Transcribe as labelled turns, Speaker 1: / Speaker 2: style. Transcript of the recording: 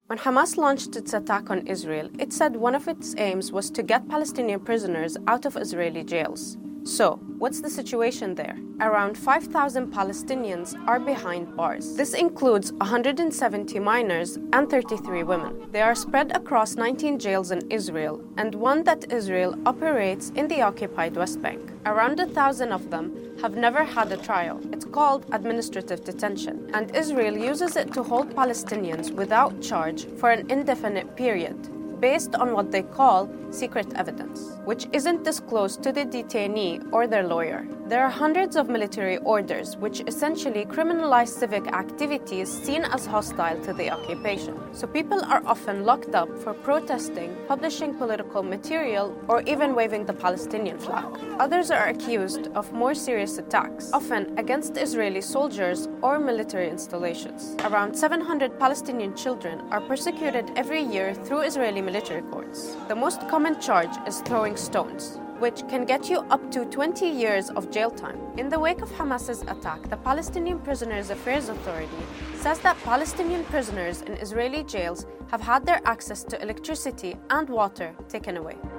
Speaker 1: When Hamas launched its attack on Israel, it said one of its aims was to get Palestinian prisoners out of Israeli jails. So, what's the situation there? Around 5,000 Palestinians are behind bars. This includes 170 minors and 33 women. They are spread across 19 jails in Israel and one that Israel operates in the occupied West Bank. Around 1,000 of them have never had a trial. It's called administrative detention, and Israel uses it to hold Palestinians without charge for an indefinite period, based on what they call secret evidence, which isn't disclosed to the detainee or their lawyer. There are hundreds of military orders which essentially criminalize civic activities seen as hostile to the occupation. So people are often locked up for protesting, publishing political material, or even waving the Palestinian flag. Others are accused of more serious attacks, often against Israeli soldiers or military installations. Around 700 Palestinian children are persecuted every year through Israeli military courts. The most common charge is throwing stones, which can get you up to 20 years of jail time. In the wake of Hamas's attack, the Palestinian Prisoners Affairs Authority says that Palestinian prisoners in Israeli jails have had their access to electricity and water taken away.